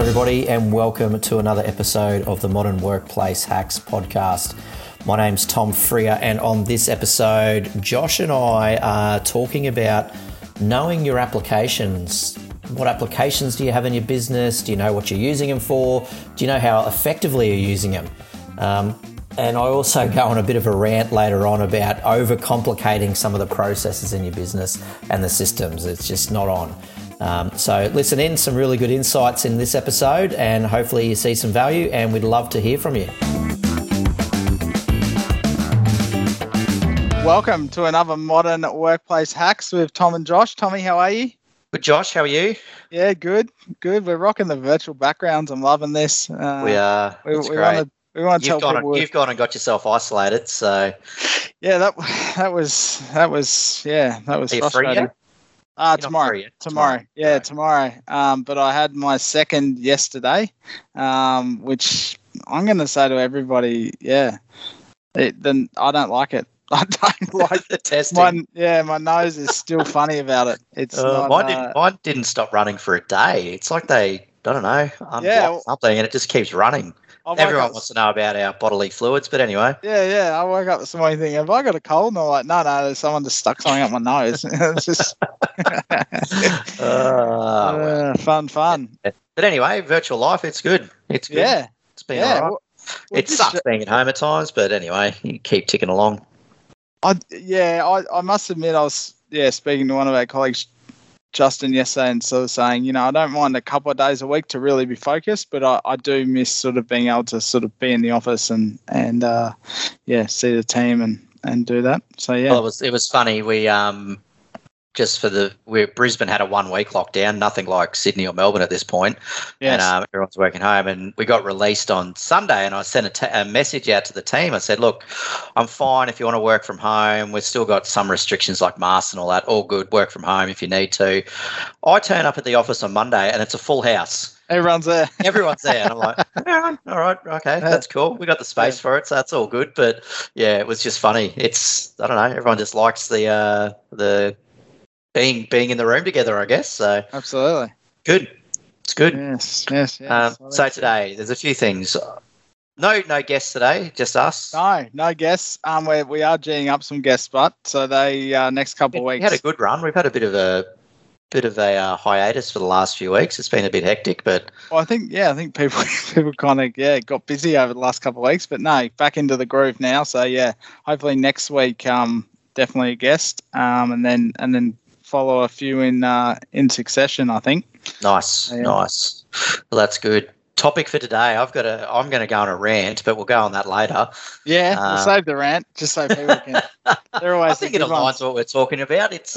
everybody, and welcome to another episode of the Modern Workplace Hacks podcast. My name's Tom Freer, and on this episode, Josh and I are talking about knowing your applications. What applications do you have in your business? Do you know what you're using them for? Do you know how effectively you're using them? And I also go on a bit of a rant later on about overcomplicating some of the processes in your business and the systems. It's just not on. So listen in, some really good insights in this episode, and hopefully you see some value, and we'd love to hear from you. Welcome to another Modern Workplace Hacks with Tom and Josh. Tommy, how are you? Good, Josh. How are you? Yeah, good. We're rocking the virtual backgrounds. I'm loving this. We are. It's great. We want to tell people. You've gone and got yourself isolated, so. Yeah, that was frustrating. Free yet? Tomorrow. Yeah, tomorrow. But I had my second yesterday, which I'm going to say to everybody, then I don't like it. I don't like the testing. My nose is still funny about it. It's mine didn't stop running for a day. It's like they, I don't know, unblocked something, and it just keeps running. Everyone wants to know about our bodily fluids, but anyway. Yeah. I woke up this morning thinking, have I got a cold? And I'm like, no, there's someone just stuck something up my nose. It's just fun. But anyway, virtual life, it's good. It's good. Yeah. It's been all right. It sucks being at home at times, but anyway, you keep ticking along. I must admit, I was speaking to one of our colleagues, Justin, yesterday, and sort of saying, I don't mind a couple of days a week to really be focused, but I do miss sort of being able to sort of be in the office and see the team and do that. So yeah. Well, it was funny. We Brisbane had a 1 week lockdown, nothing like Sydney or Melbourne at this point. Yes. And everyone's working home, and we got released on Sunday, and I sent a message out to the team. I said, look, I'm fine if you want to work from home. We've still got some restrictions like masks and all that. All good. Work from home if you need to. I turn up at the office on Monday, and it's a full house. Everyone's there. Everyone's there. And I'm like, all right, okay, that's cool. We got the space for it, so that's all good. But yeah, it was just funny. It's, I don't know, everyone just likes the being in the room together, I guess. So absolutely good. It's good. Yes. So today, there's a few things. No guests today, just us. No guests. We are geeing up some guests, but so they next couple of weeks. We had a good run. We've had a bit of a hiatus for the last few weeks. It's been a bit hectic, but I think people kind of got busy over the last couple of weeks, but no, back into the groove now. So yeah, hopefully next week definitely a guest, and then follow a few in succession, I think. Nice. Well, that's good. Topic for today, I'm going to go on a rant, but we'll go on that later. Yeah, we'll save the rant just so people can. They're always. I think it aligns with what we're talking about. It's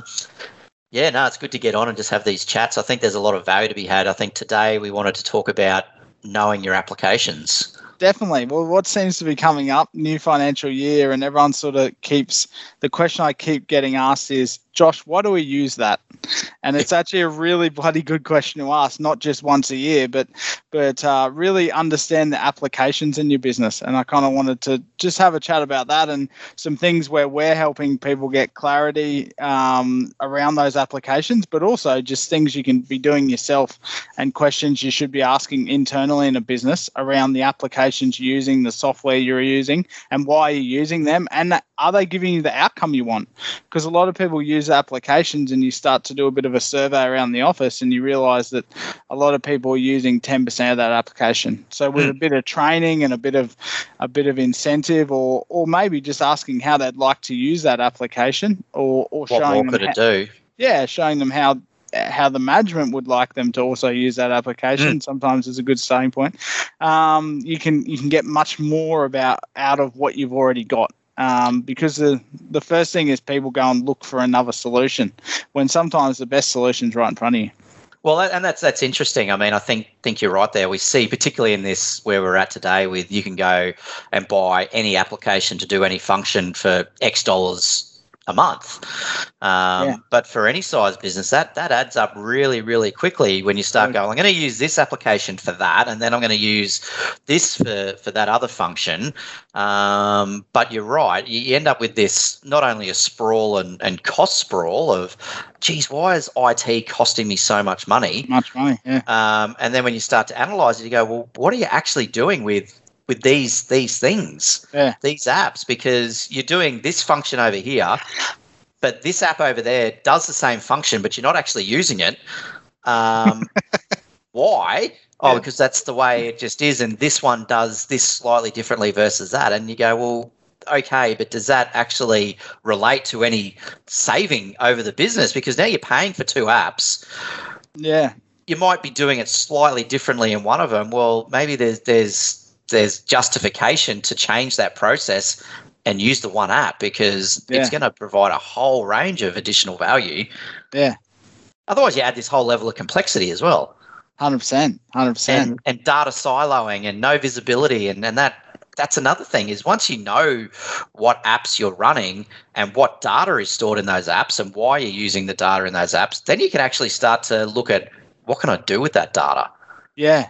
it's good to get on and just have these chats. I think there's a lot of value to be had. I think today we wanted to talk about knowing your applications. Definitely. Well, what seems to be coming up, new financial year, and everyone sort of the question I keep getting asked is, Josh, why do we use that? And it's actually a really bloody good question to ask, not just once a year, but really understand the applications in your business. And I kind of wanted to just have a chat about that and some things where we're helping people get clarity around those applications, but also just things you can be doing yourself and questions you should be asking internally in a business around the applications you're using, the software you're using, and why you're using them, and are they giving you the outcome you want? Because a lot of people use applications, and you start to do a bit of a survey around the office, and you realize that a lot of people are using 10% of that application. So with a bit of training and a bit of incentive, or maybe just asking how they'd like to use that application, or showing them showing them how the management would like them to also use that application. Sometimes is a good starting point. You can get much more out of what you've already got. Because the first thing is people go and look for another solution when sometimes the best solution's right in front of you. Well, and that's interesting. I mean, I think you're right there. We see, particularly in this where we're at today, with you can go and buy any application to do any function for X dollars a month. But for any size business, that adds up really, really quickly when you start going, I'm going to use this application for that, and then I'm going to use this for that other function. But you're right. You end up with this, not only a sprawl and cost sprawl of, geez, why is IT costing me so much money? Yeah. And then when you start to analyze it, you go, well, what are you actually doing with these things, these apps? Because you're doing this function over here, but this app over there does the same function, but you're not actually using it. Why? Oh, because that's the way it just is, and this one does this slightly differently versus that. And you go, well, okay, but does that actually relate to any saving over the business? Because now you're paying for two apps. Yeah. You might be doing it slightly differently in one of them. Well, maybe there's justification to change that process and use the one app, because it's going to provide a whole range of additional value. Yeah. Otherwise, you add this whole level of complexity as well. 100%. And data siloing and no visibility. And that's another thing, is once you know what apps you're running and what data is stored in those apps and why you're using the data in those apps, then you can actually start to look at, what can I do with that data? Yeah.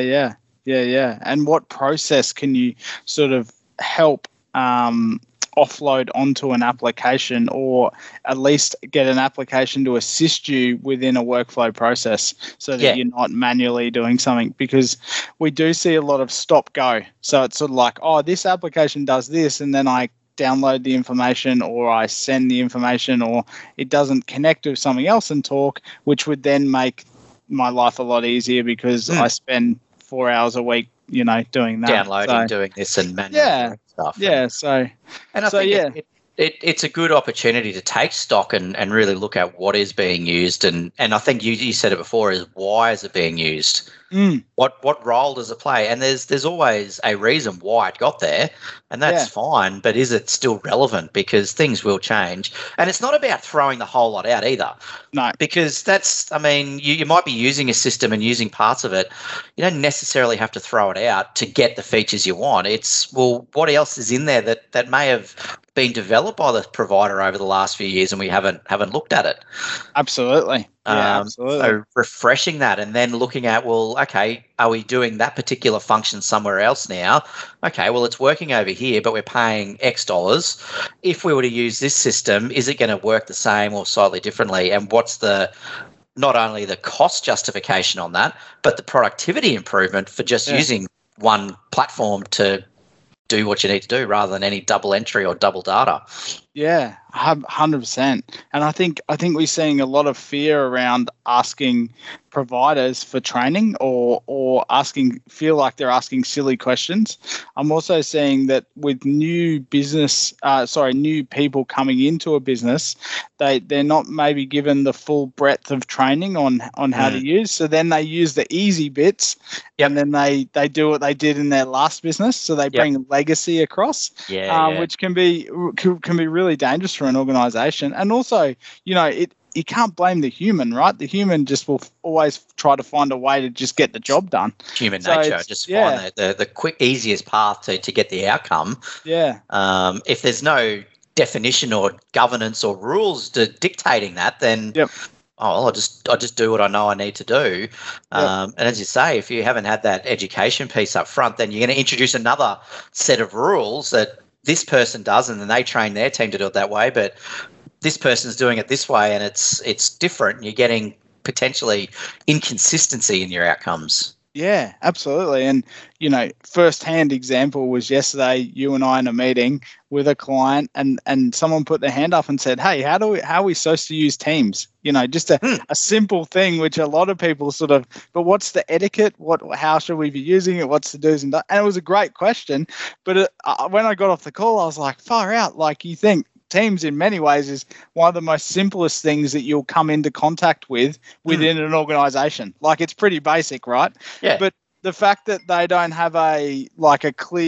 And what process can you sort of help offload onto an application, or at least get an application to assist you within a workflow process, so that you're not manually doing something? Because we do see a lot of stop go. So it's sort of like, oh, this application does this, and then I download the information, or I send the information, or it doesn't connect with something else and talk, which would then make my life a lot easier, because I spend 4 hours a week, doing that. Downloading, doing this and manual stuff. Yeah. And I think it's a good opportunity to take stock and really look at what is being used. And I think you said it before, is why is it being used? What role does it play? And there's always a reason why it got there, and that's fine, but is it still relevant? Because things will change. And it's not about throwing the whole lot out either. No. Because you might be using a system and using parts of it. You don't necessarily have to throw it out to get the features you want. It's, well, what else is in there that may have been developed by the provider over the last few years and we haven't looked at it? Absolutely. Absolutely. So refreshing that, and then looking at, well, okay, are we doing that particular function somewhere else now? Okay, well, it's working over here, but we're paying X dollars. If we were to use this system, is it going to work the same or slightly differently? And what's not only the cost justification on that, but the productivity improvement for just using one platform to do what you need to do, rather than any double entry or double data? Yeah, 100%. And I think we're seeing a lot of fear around asking providers for training, or feel like they're asking silly questions. I'm also seeing that with new people coming into a business, they're not maybe given the full breadth of training on how to use. So then they use the easy bits, and then they do what they did in their last business. So they bring legacy across, which can be really dangerous for an organization. And also, you can't blame the human, right? The human just will always try to find a way to just get the job done. Human nature, just find the quick, easiest path to get the outcome. Yeah. If there's no definition or governance or rules dictating that, then I'll just do what I know I need to do. And as you say, if you haven't had that education piece up front, then you're going to introduce another set of rules that this person does, and then they train their team to do it that way, but this person's doing it this way, and it's different, and you're getting potentially inconsistency in your outcomes. Yeah, absolutely. And, first-hand example was yesterday, you and I in a meeting with a client, and someone put their hand up and said, hey, how are we supposed to use Teams? Just a simple thing, which a lot of people sort of, but what's the etiquette? How should we be using it? What's the do's and don'ts? And it was a great question. But when I got off the call, I was like, far out. Like, you think Teams in many ways is one of the most simplest things that you'll come into contact with within an organization. Like, it's pretty basic, right? Yeah. But the fact that they don't have a clear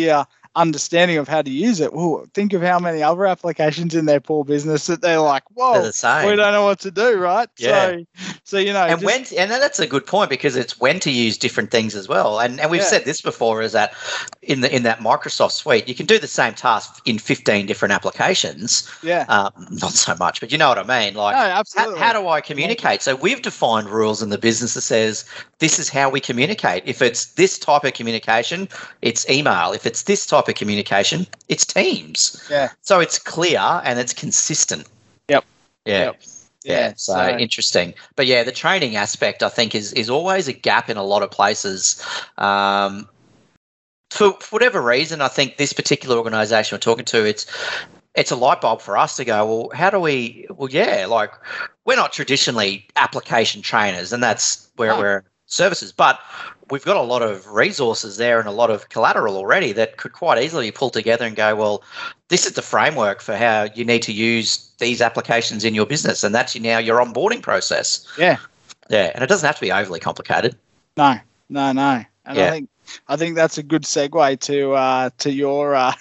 understanding of how to use it. Well, think of how many other applications in their poor business that they're like, whoa, They're the same. we don't know what to do, right? Yeah. So you know, and that's a good point, because it's when to use different things as well. And we've said this before, is that in that Microsoft suite, you can do the same task in 15 different applications. Yeah. Not so much, but you know what I mean. Like, no, absolutely. How do I communicate? So we've defined rules in the business that says this is how we communicate. If it's this type of communication, it's email. If it's this type of communication, it's Teams. Yeah. So it's clear and it's consistent. Yep. Yeah. Yep. Yeah, so interesting. But yeah, the training aspect, I think, is always a gap in a lot of places. For whatever reason, I think this particular organisation we're talking to, it's a light bulb for us to go, well, how do we? Well, yeah, like, we're not traditionally application trainers, and that's where we're services, but we've got a lot of resources there and a lot of collateral already that could quite easily be pulled together and go, well, this is the framework for how you need to use these applications in your business, and that's now your onboarding process. Yeah. Yeah, and it doesn't have to be overly complicated. No. And I think that's a good segue to your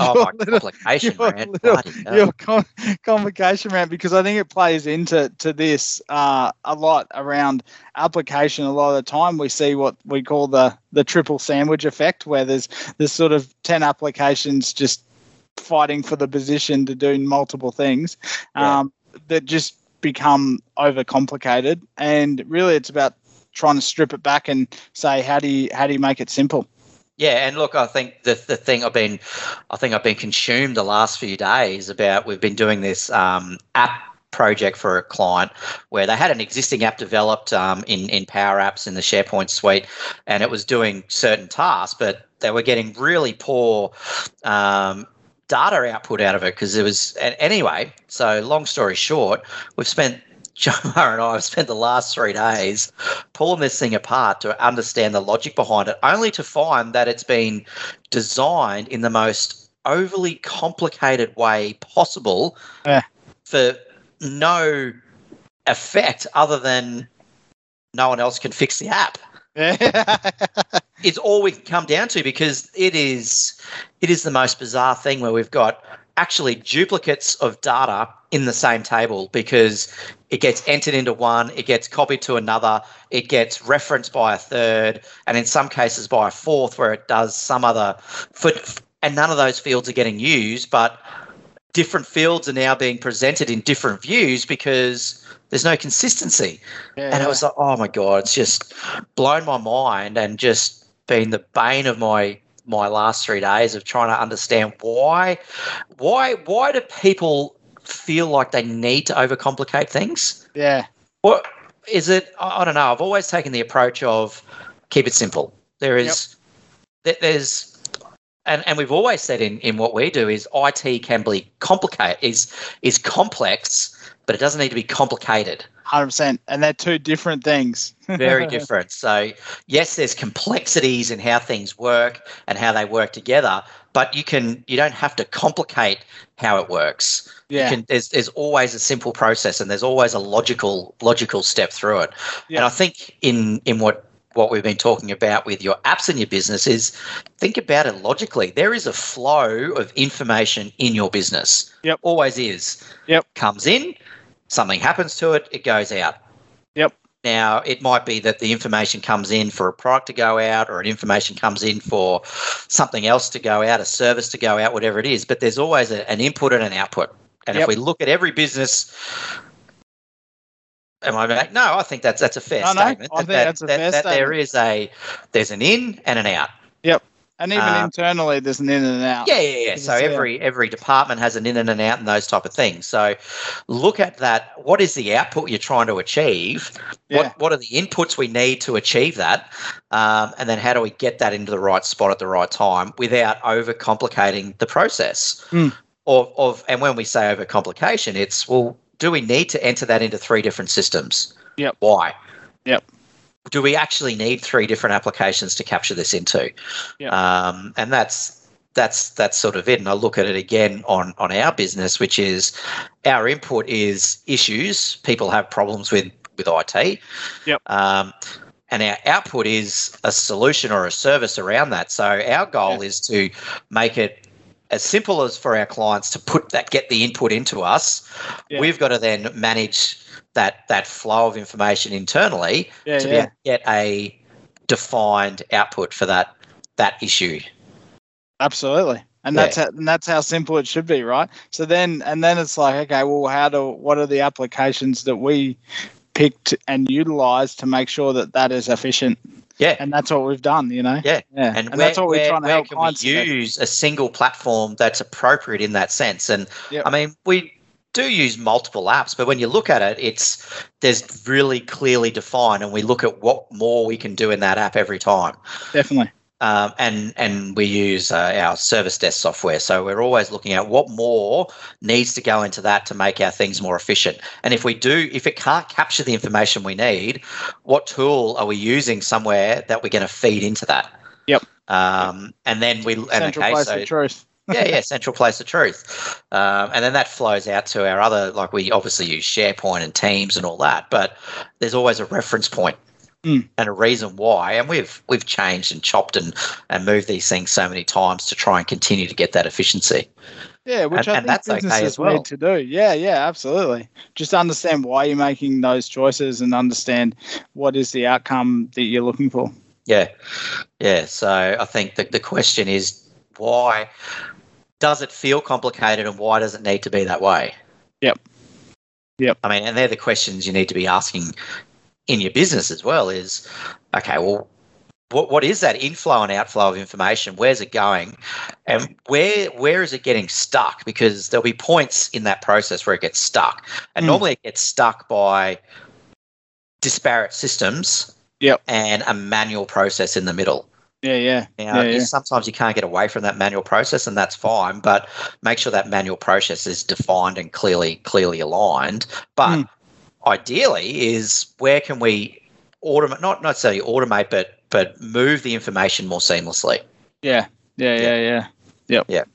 complication rant, because I think it plays into this a lot around application. A lot of the time we see what we call the triple sandwich effect, where there's sort of 10 applications just fighting for the position to do multiple things that just become overcomplicated. And really it's about trying to strip it back and say, how do you make it simple? Yeah, and look, I think the thing I've been consumed the last few days about, we've been doing this app project for a client where they had an existing app developed in Power Apps in the SharePoint suite, and it was doing certain tasks, but they were getting really poor data output out of it, because it was anyway. So long story short, Jomar and I have spent the last 3 days pulling this thing apart to understand the logic behind it, only to find that it's been designed in the most overly complicated way possible for no effect other than no one else can fix the app. It's all we can come down to, because it is the most bizarre thing where we've got actually duplicates of data in the same table, because it gets entered into one, it gets copied to another, it gets referenced by a third, and in some cases by a fourth, where it does some other and none of those fields are getting used, but different fields are now being presented in different views because there's no consistency. And it was like, oh my God, it's just blown my mind, and just been the bane of my last 3 days of trying to understand why do people feel like they need to overcomplicate things? Yeah. What is it? I don't know. I've always taken the approach of keep it simple. There's and we've always said in what we do is IT can be complicated, is complex, but it doesn't need to be complicated. 100%. And they're two different things. Very different. So yes, there's complexities in how things work and how they work together, but you don't have to complicate how it works. Yeah. There's always a simple process, and there's always a logical step through it. Yeah. And I think in what we've been talking about with your apps in your business is think about it logically. There is a flow of information in your business. Yep. Always is. Yep. Comes in, something happens to it, it goes out. Yep. Now, it might be that the information comes in for a product to go out, or an information comes in for something else to go out, a service to go out, whatever it is, but there's always an input and an output. And if we look at every business, am I right? No, I think that's a fair statement. I think that's a fair statement. There's an in and an out. Yep. And even internally, there's an in and an out. Yeah. So every department has an in and an out and those type of things. So look at that. What is the output you're trying to achieve? Yeah. What are the inputs we need to achieve that? And then how do we get that into the right spot at the right time without overcomplicating the process? And when we say overcomplication, it's, well, do we need to enter that into 3 different systems? Yep. Why? Yep. Do we actually need 3 different applications to capture this into? Yep. And that's sort of it. And I look at it again on our business, which is our input is issues. People have problems with IT. Yep. And and our output is a solution or a service around that. So our goal is to make it as simple as for our clients to get the input into us. Yeah. We've got to then manage that flow of information internally to be able to get a defined output for that issue. Absolutely. And that's how simple it should be, right? So then it's like, okay, well, what are the applications that we picked and utilized to make sure that is efficient? Yeah. And that's what we've done, Yeah. And that's what we're trying to help clients. We use a single platform that's appropriate in that sense. And I mean, we do use multiple apps, but when you look at it, there's really clearly defined, and we look at what more we can do in that app every time. Definitely. And we use our service desk software. So we're always looking at what more needs to go into that to make our things more efficient. And if it can't capture the information we need, what tool are we using somewhere that we're going to feed into that? Yep. And then central place of truth. Central place of truth. And then that flows out to our other, like we obviously use SharePoint and Teams and all that, but there's always a reference point. And a reason why, and we've changed and chopped and moved these things so many times to try and continue to get that efficiency. Yeah, which I think that's okay as well. Need to do. Yeah, absolutely. Just understand why you're making those choices and understand what is the outcome that you're looking for. Yeah. So I think the question is, why does it feel complicated, and why does it need to be that way? Yep. I mean, and they're the questions you need to be asking in your business as well. Is, okay, well, what is that inflow and outflow of information? Where's it going? And where is it getting stuck? Because there'll be points in that process where it gets stuck. And normally it gets stuck by disparate systems and a manual process in the middle. Yeah. Sometimes you can't get away from that manual process, and that's fine, but make sure that manual process is defined and clearly aligned. But ideally is, where can we automate, not necessarily automate, but move the information more seamlessly. Yeah. Yep.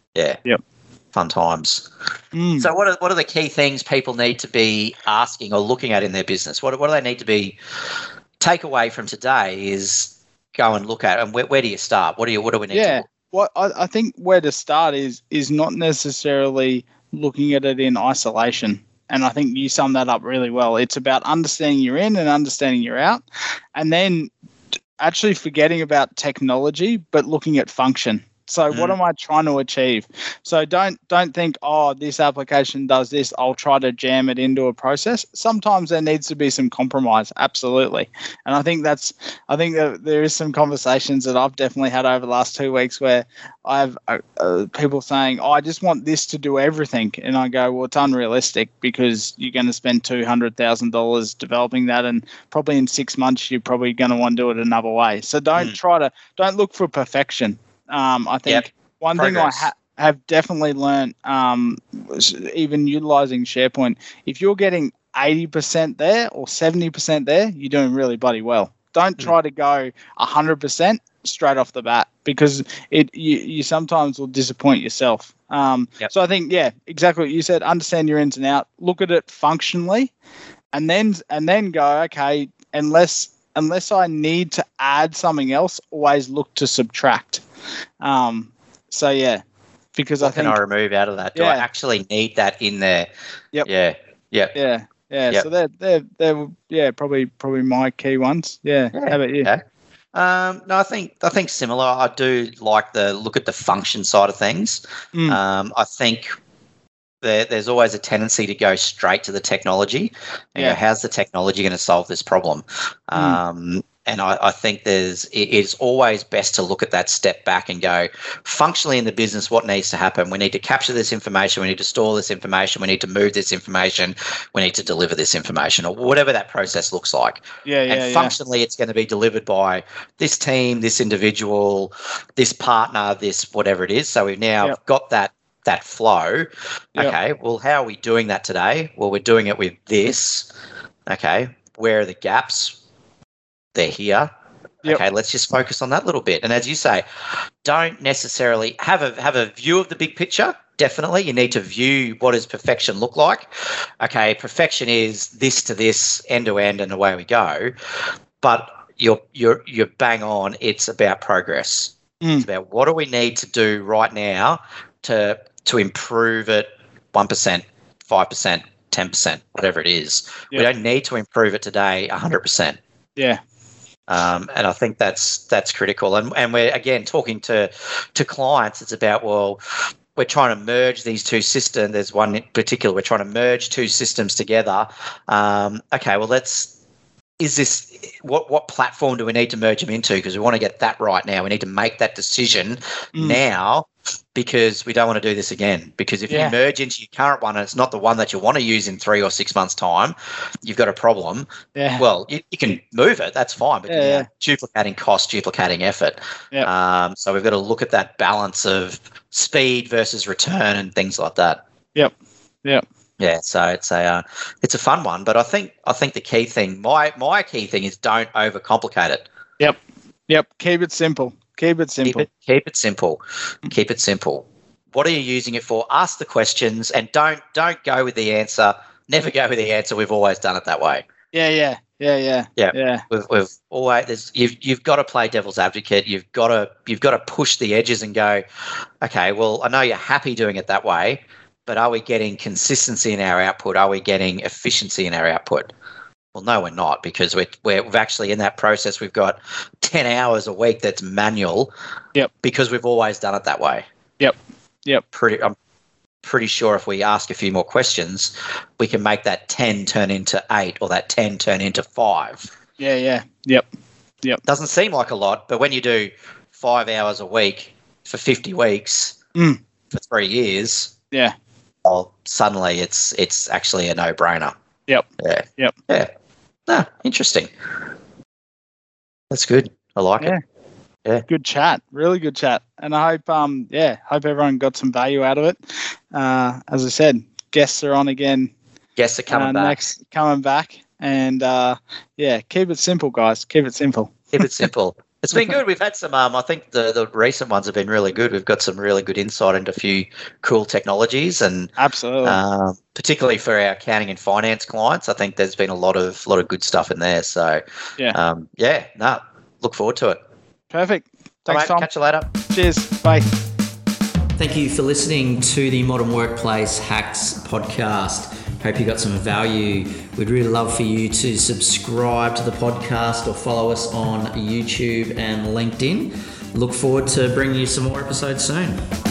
Fun times. So what are the key things people need to be asking or looking at in their business? What do they need to be take away from today is go and look at, and where do you start? What do we need to look? Well, I think where to start is not necessarily looking at it in isolation. And I think you sum that up really well. It's about understanding you're in and understanding you're out, and then actually forgetting about technology, but looking at function. So what am I trying to achieve? So don't think, this application does this, I'll try to jam it into a process. Sometimes there needs to be some compromise, absolutely. And I think that there is some conversations that I've definitely had over the last 2 weeks where I have people saying, I just want this to do everything. And I go, well, it's unrealistic, because you're going to spend $200,000 developing that, and probably in 6 months you're probably going to want to do it another way. So don't look for perfection. I think one thing I have definitely learned, even utilizing SharePoint, if you're getting 80% there or 70% there, you're doing really bloody well. Don't try to go 100% straight off the bat, because you sometimes will disappoint yourself. So I think, exactly what you said, understand your ins and outs, look at it functionally, and then go, okay, unless I need to add something else, always look to subtract. Because what can I remove out of that? Do I actually need that in there? Yep. Yeah. So they're probably my key ones. Yeah. How about you? Okay. No, I think similar. I do like the look at the function side of things. I think there's always a tendency to go straight to the technology. How's the technology going to solve this problem? And I think it's always best to look at that step back and go, functionally in the business, what needs to happen? We need to capture this information. We need to store this information. We need to move this information. We need to deliver this information, or whatever that process looks like. Functionally, it's going to be delivered by this team, this individual, this partner, this whatever it is. So we've now got that flow. Okay, well, how are we doing that today? Well, we're doing it with this. Okay, where are the gaps? They're here. Okay, let's just focus on that little bit. And as you say, don't necessarily have a view of the big picture. Definitely, you need to view what does perfection look like. Okay, perfection is this to this, end to end, and away we go. But you're bang on. It's about progress. It's about what do we need to do right now to improve it 1%, 5%, 10%, whatever it is. We don't need to improve it today 100%. Yeah. And I think that's critical. And we're, again, talking to clients, it's about, well, we're trying to merge these two systems. There's one in particular, we're trying to merge two systems together. Okay, well, what platform do we need to merge them into? Because we want to get that right now. We need to make that decision now, because we don't want to do this again. Because if you merge into your current one and it's not the one that you want to use in 3 or 6 months' time, you've got a problem. Yeah. Well, you can move it. That's fine. But duplicating cost, duplicating effort. Yep. So we've got to look at that balance of speed versus return and things like that. Yep. Yeah, so it's a fun one, but I think the key thing, my key thing is don't overcomplicate it. Yep. Keep it simple. Keep it simple. Keep it simple. Keep it simple. What are you using it for? Ask the questions, and don't go with the answer. Never go with the answer. We've always done it that way. Yeah. We've always, you've got to play devil's advocate. You've got to push the edges and go, okay, well, I know you're happy doing it that way, but are we getting consistency in our output? Are we getting efficiency in our output? Well, no, we're not, because we've actually, in that process, we've got 10 hours a week that's manual. Yep. Because we've always done it that way. Yep. I'm pretty sure if we ask a few more questions, we can make that 10 turn into 8 or that 10 turn into 5. Yeah. Yep. Doesn't seem like a lot, but when you do 5 hours a week for 50 weeks for 3 years, well, suddenly it's actually a no-brainer. Yep. Yeah. No, interesting. That's good. I like it. Yeah. Good chat. Really good chat. And I hope everyone got some value out of it. As I said, guests are on again. Guests are coming back. And keep it simple, guys. Keep it simple. Keep it simple. It's been good. We've had some, I think the recent ones have been really good. We've got some really good insight into a few cool technologies, and absolutely, particularly for our accounting and finance clients, I think there's been a lot of good stuff in there. So look forward to it. Perfect. Thanks, Tom. Catch you later. Cheers. Bye. Thank you for listening to the Modern Workplace Hacks podcast. Hope you got some value. We'd really love for you to subscribe to the podcast or follow us on YouTube and LinkedIn. Look forward to bringing you some more episodes soon.